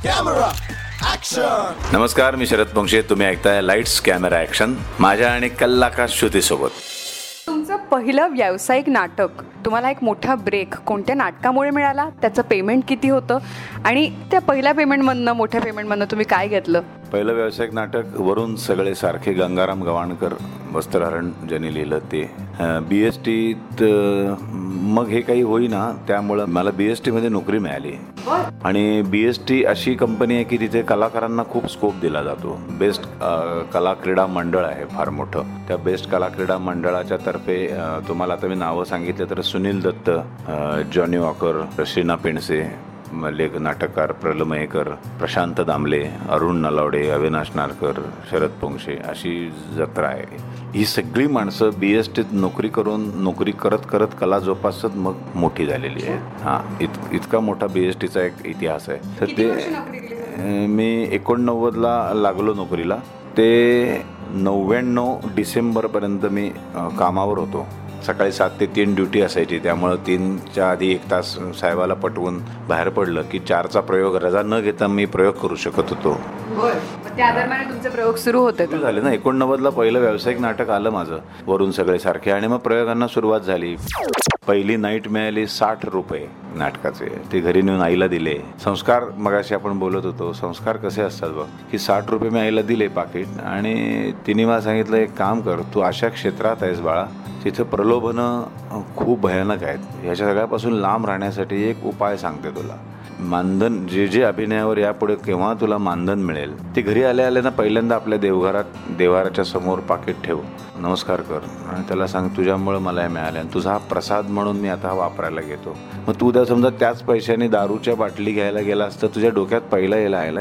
Camera action. नमस्कार, मी शरद पंक्षे. तुम्ही ऐकताय लाईट्स कॅमेरा ॲक्शन माझ्या आणि कल्लाका श्रुतीसोबत. तुमचं पहिलं व्यावसायिक नाटक, तुम्हाला एक मोठा ब्रेक कोणत्या नाटकामुळे मिळाला, त्याचं पेमेंट किती होतं आणि त्या पहिल्या पेमेंटमधनं, मोठ्या पेमेंटमधनं तुम्ही काय घेतलं? पहिलं व्यावसायिक नाटक वरून सगळे सारखे, गंगाराम गवाणकर वस्त्रहरण ज्यांनी लिहिलं ते. BSTत मग हे काही होईना, त्यामुळं मला BSTमध्ये नोकरी मिळाली. आणि BST अशी कंपनी आहे की तिथे कलाकारांना खूप स्कोप दिला जातो. बेस्ट कला क्रीडा मंडळ आहे फार मोठं. त्या बेस्ट कला क्रीडा मंडळाच्या तर्फे तुम्हाला आता मी नावं सांगितलं तर सुनील दत्त, जॉनी वॉकर, श्रीना पेंडसे, लेख नाटककार प्रल्हाद मयेकर, प्रशांत दामले, अरुण नलावडे, अविनाश नारकर, शरद पोंक्षे अशी जत्रा आहे. ही सगळी माणसं BSTत नोकरी करत करत कला जोपासत मग मोठी झालेली आहे. हां, इतका मोठा BSTचा एक इतिहास आहे. तर ते मी 89ला लागलो नोकरीला. ते 99 डिसेंबरपर्यंत मी कामावर होतो. सकाळी 7 ते 3 ड्युटी असायची, त्यामुळं 3च्या आधी 1 तास साहेबाला पटवून बाहेर पडलं की 4चा प्रयोग रजा न घेता मी प्रयोग करू शकत होतो. त्या दरम्यान तुमचे प्रयोग सुरू होते झाले ना. 89ला पहिलं व्यावसायिक नाटक आलं माझं, वरून सगळे सारखे, आणि मग प्रयोगांना सुरुवात झाली. पहिली नाईट मिळाली 60 रुपये नाटकाचे. ते घरी नेऊन आईला दिले. संस्कार, मगाशी आपण बोलत होतो, संस्कार कसे असतात बघ, की 60 रुपये मी आईला दिले पाकिट, आणि तिने मला सांगितलं, एक काम कर, तू अशा क्षेत्रात आहेस बाळा, तिथं प्रलोभनं खूप भयानक आहेत. ह्याच्या सगळ्यापासून लांब राहण्यासाठी एक उपाय सांगते तुला. मानधन जे अभिनयावर यापुढे केव्हा तुला मानधन मिळेल ते घरी आल्या ना पहिल्यांदा आपल्या देवाराच्या समोर पाकिट ठेव, नमस्कार कर आणि त्याला सांग, तुझ्यामुळं मला हे मिळालं आणि तुझा प्रसाद म्हणून मी आता वापरायला घेतो. मग तू उद्या समजा त्याच पैशाने दारूच्या बाटली घ्यायला गेलास तर तुझ्या डोक्यात पहिला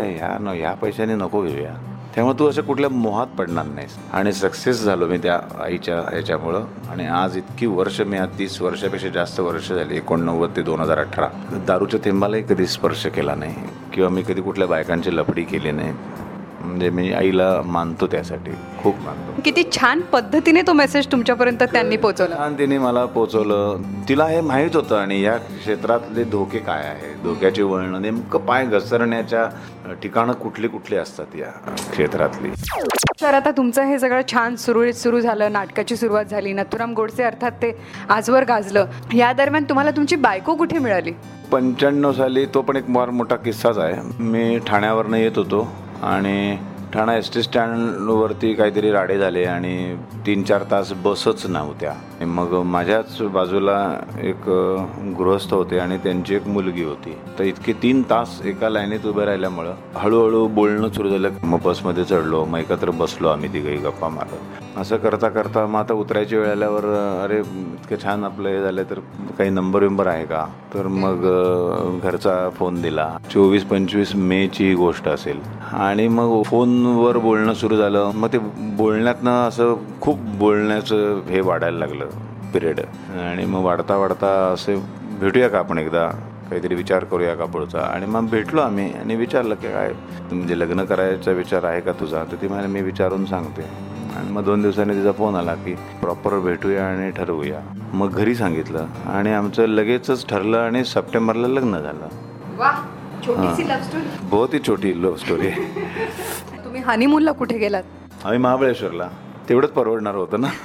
ह्या पैशाने नको घेऊया. त्यामुळे तू असं कुठल्या मोहात पडणार नाहीस. आणि सक्सेस झालो मी त्या आईच्या ह्याच्यामुळं. आणि आज इतकी वर्ष, मी 30 वर्षापेक्षा जास्त वर्ष झाली, 89 ते 2018, दारूच्या थेंबालाही कधी स्पर्श केला नाही किंवा मी कधी कुठल्या बायकांची लफडी केली नाही. म्हणजे मी आईला मानतो, त्यासाठी खूप मानतो. किती छान पद्धतीने तो मेसेज तुमच्यापर्यंत त्यांनी पोहोचवला. आणि तिने मला पोहोचवलं. तिला हे माहीत होतं आणि या क्षेत्रातले धोके काय आहे, धोक्याची वळणं, नेमकं पाय घसरण्याच्या ठिकाणं कुठली असतात या क्षेत्रातली. तर आता तुमचं हे सगळं छान सुरू झालं, नाटकाची सुरुवात झाली, नथुराम गोडसे अर्थात ते आजवर गाजलं. या दरम्यान तुम्हाला तुमची बायको कुठे मिळाली? 95 साली. तो पण एक फार मोठा किस्साच आहे. मी ठाण्यावरनं येत होतो आणि ठाणा ST स्टँडवरती काहीतरी राडे झाले आणि 3-4 तास बसच नव्हत्या. मग माझ्याच बाजूला एक गृहस्थ होते आणि त्यांची एक मुलगी होती. तर इतके 3 तास एका लाईनीत उभे राहिल्यामुळं हळूहळू बोलणं सुरू झालं. मग बसमध्ये चढलो, मग एकत्र बसलो आम्ही तिघही गप्पा मारत. असं करता मग आता उतरायची वेळ आल्यावर, अरे इतकं छान आपलं हे झालं, तर काही नंबर आहे का? तर मग घरचा फोन दिला. 24-25 मेची ही गोष्ट असेल. आणि मग फोनवर बोलणं सुरू झालं. मग ते बोलण्यातनं असं खूप बोलण्याचं हे वाढायला लागलं पिरियड. आणि मग वाढता असे, भेटूया का आपण एकदा, काहीतरी विचार करूया का पुढचा? आणि मग भेटलो आम्ही आणि विचारलं की काय म्हणजे लग्न करायचा विचार आहे का तुझा? तर ती म्हणाली, मी विचारून सांगते. आणि मग 2 दिवसांनी तिचा फोन आला की प्रॉपर भेटूया आणि ठरवूया. मग घरी सांगितलं आणि आमचं लगेचच ठरलं आणि सप्टेंबरला लग्न झालं. बहुत ही छोटी लव्ह स्टोरी. तुम्ही हनीमूनला कुठे गेलात? आम्ही महाबळेश्वरला. तेवढंच परवडणार होतं ना.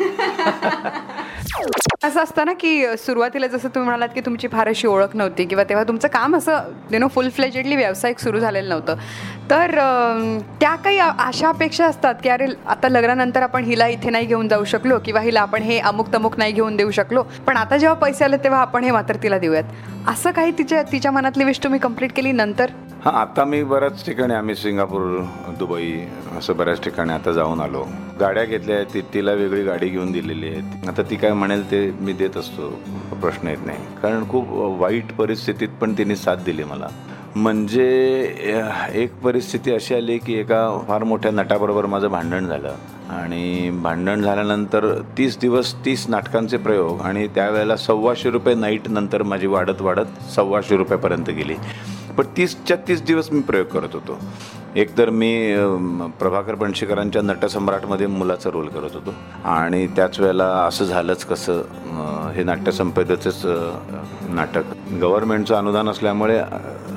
असं असतं ना की सुरुवातीला जसं तुम्ही म्हणालात की तुमची फार अशी ओळख नव्हती किंवा तेव्हा तुमचं काम असं फुल फ्लेजेडली व्यावसायिक सुरू झालेलं नव्हतं. तर त्या काही अशा अपेक्षा असतात की अरे आता लग्नानंतर आपण हिला इथे नाही घेऊन जाऊ शकलो किंवा हिला आपण हे अमुक तमुक नाही घेऊन देऊ शकलो, पण आता जेव्हा पैसे आले तेव्हा आपण हे मात्र तिला देऊयात, असं काही तिच्या मनातली विश तुम्ही कंप्लीट केली नंतर? हां, आता मी बऱ्याच ठिकाणी, आम्ही सिंगापूर, दुबई असं बऱ्याच ठिकाणी आता जाऊन आलो. गाड्या घेतल्या आहेत, तिला वेगळी गाडी घेऊन दिलेली आहे. आता ती काय म्हणेल ते मी देत असतो, प्रश्न येत नाही. कारण खूप वाईट परिस्थितीत पण तिने साथ दिली मला. म्हणजे एक परिस्थिती अशी आली की एका फार मोठ्या नटाबरोबर माझं भांडण झालं आणि भांडण झाल्यानंतर 30 दिवस 30 नाटकांचे प्रयोग आणि त्यावेळेला 125 रुपये नाईट, नंतर माझी वाढत 125 रुपयापर्यंत गेली. पण 30च्या 30 दिवस मी प्रयोग करत होतो. एकतर मी प्रभाकर पणशीकरांच्या नटसम्राटमध्ये मुलाचा रोल करत होतो आणि त्याच वेळेला असं झालंच कसं, हे नाट्यसंपदेचंच नाटक, गव्हर्नमेंटचं अनुदान असल्यामुळे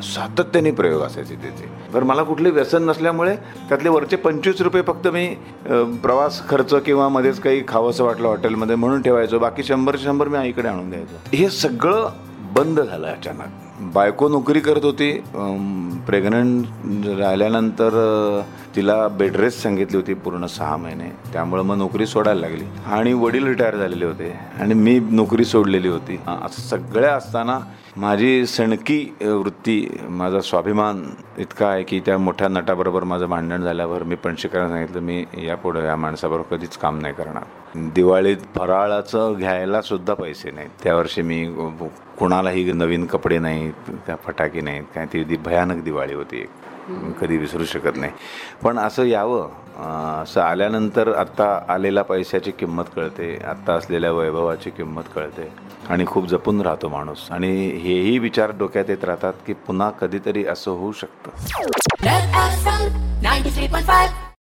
सातत्याने प्रयोग असायचे त्याचे. तर मला कुठले व्यसन नसल्यामुळे त्यातले वरचे 25 रुपये फक्त मी प्रवास खर्च किंवा मध्येच काही खावंसं वाटलं हॉटेलमध्ये म्हणून ठेवायचो. बाकी 100 मी आईकडे आणून द्यायचो. हे सगळं बंद झालं अचानक. बायको नोकरी करत होती. प्रेग्नंट राहिल्यानंतर तिला बेड रेस्ट सांगितली होती पूर्ण 6 महिने. त्यामुळं मग नोकरी सोडायला लागली. आणि वडील रिटायर झालेले होते आणि मी नोकरी सोडलेली होती. असं सगळ्या असताना माझी सणकी वृत्ती, माझा स्वाभिमान इतका आहे की त्या मोठ्या नटाबरोबर माझं भांडण झाल्यावर मी पणशीकरांना सांगितलं, मी यापुढे या माणसाबरोबर कधीच काम नाही करणार. दिवाळीत फराळाचं घ्यायला सुद्धा पैसे नाहीत. त्यावर्षी मी कुणालाही नवीन कपडे नाहीत, त्या फटाके नाहीत, काय ती भयानक दिवाळी होती एक, कधी विसरू शकत नाही. पण असं यावं, असं आल्यानंतर आत्ता आलेल्या पैशाची किंमत कळते, आत्ता असलेल्या वैभवाची किंमत कळते आणि खूप जपून राहतो माणूस. आणि हेही विचार डोक्यात येत राहतात की पुन्हा कधीतरी असं होऊ शकतं.